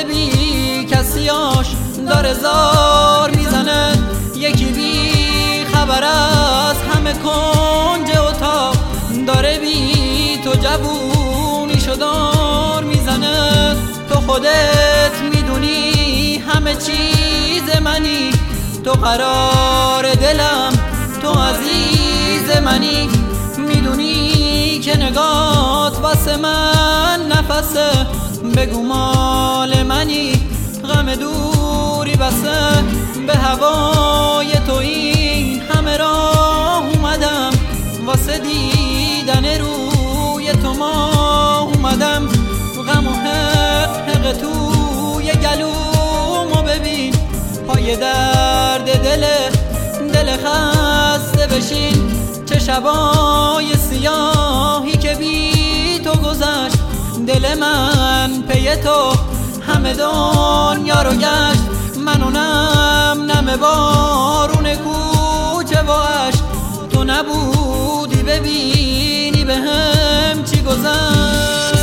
واسه بی کسیاش داره زار میزنه. یکی بی خبر از همه کنج اتاق داره بی تو جوونیشو دار میزنه. تو خودت میدونی همه چیز منی، تو قرار دلم، تو عزیز منی. میدونی که نگات واسه من نفسه، بگو مال منی، غم دوری بسه. به هوای تو این همه راه اومدم، واسه دیدن روی تو ما اومدم. غم و حق توی گلومو ببین، پای درد دل خسته بشین. چه شبای سیاهی که بی تو گذشت، دل من پی تو همه دنیا رو گشت. من اونم نم بارون کوچه و عشق، تو نبودی ببینی به هم چی گذشت.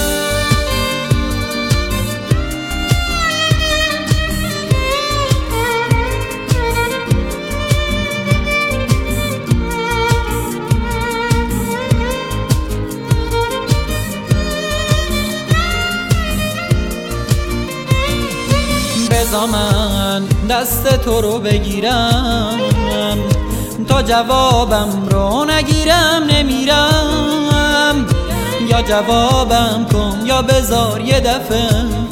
بذار من دست تو رو بگیرم، تا جوابم رو نگیرم نمیرم. یا جوابم کن یا بذار یه دفعه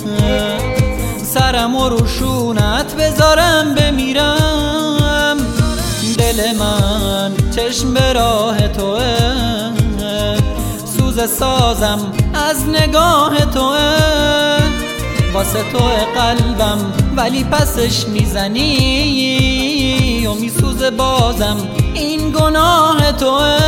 سرم و روشونت بذارم بمیرم. دل من چشم به راه توه، سوز سازم از نگاه توه. واسه تو قلبم ولی پسش میزنی و میسوزه بازم، این گناه توه.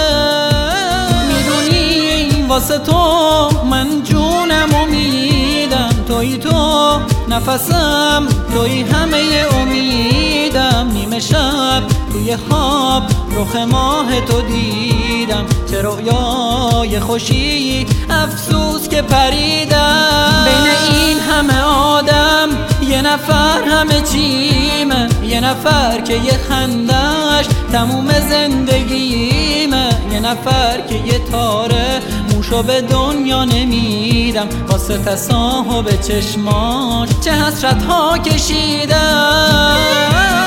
میدونی واسه تو من جونم و میدم، توی تو نفسم، توی همه امیدم. نیمه شب توی خواب رخ ماه تو دیدم، چه رویای خوشی افسوس که پریدم. بین این همه آدم یه نفر همه چیمه، یه نفر که یه خندش تموم زندگیمه. یه نفر که یه تاره موشو به دنیا نمیدم، واسه تصاحب چشماش چه حسرت ها کشیدم.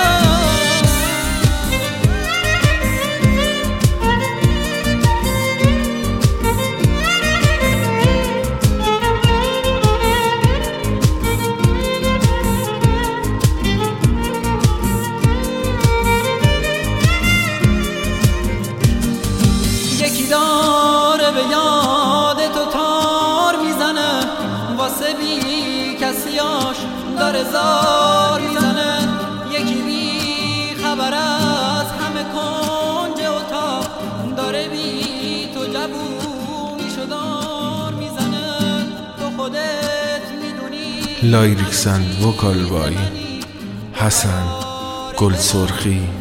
داره به یاد تو تار میزنه، واسه بی کسیاش داره زار میزنه. یکی بی خبر از همه کنج اتاق داره بی تو جوونیشو دار میزنه. تو خودت میدونی. لایریکسن وکال بای حسن گل سرخی.